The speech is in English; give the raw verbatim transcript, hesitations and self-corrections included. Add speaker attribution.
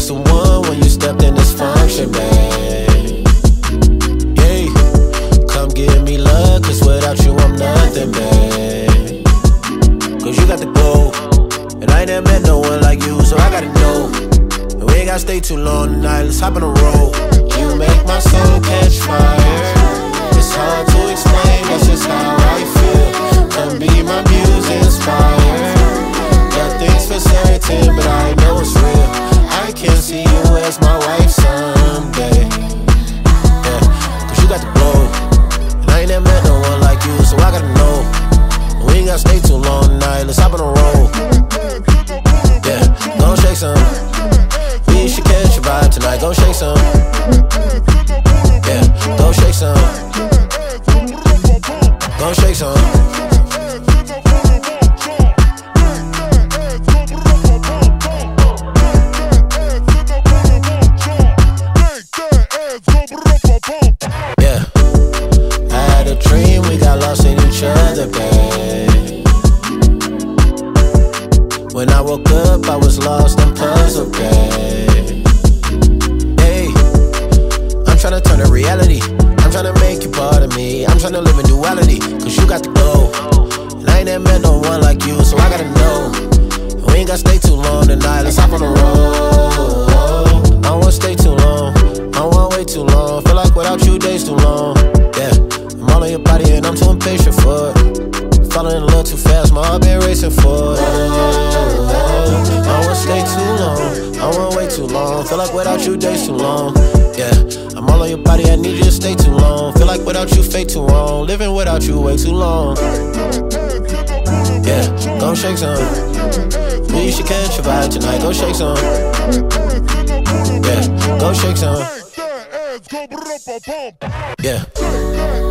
Speaker 1: was the one when you stepped in this function, babe. Yeah, come give me love, cause without you I'm nothing, babe. Cause you got the glow, and I ain't never met no one like you, so I gotta know. And we ain't gotta stay too long tonight, let's hop on the road. You make my soul catch fire. It's hard to explain, that's just how I feel. Come be my muse, inspire. Nothing's for certain, but I know it's real. I can see you as my wife someday. Yeah, cause you got the glow, and I ain't never met no one like you, so I gotta know. We ain't gotta stay too long tonight, let's hop on the road. Yeah, gon' shake some. We should catch a vibe tonight, gon' shake some. Yeah, gon' shake some. Gon' shake some. Yeah, I had a dream, we got lost in each other, babe. When I woke up, I was lost and puzzled, babe. Hey, I'm tryna turn to reality. I'm tryna make you part of me. I'm tryna live in duality, cause you got the glow. And I ain't never met no one like you, so I gotta know. And we ain't gotta stay too long tonight, let's hop on the road. I don't wanna stay too long, I don't wanna wait too long. Feel like without you, days too long. Yeah, I'm all on your body and I'm too impatient for it. Falling in love too fast, my heart been racing for it. I don't wanna stay too long, I don't wanna wait too long. Feel like without you, days too long. Yeah, I'm all on your body, I need you to stay too long. Feel like without you, fate too wrong. Living without you, way too long. Yeah, gon' shake some. We should catch a vibe tonight, go shake some. Yeah, go shake some. Yeah.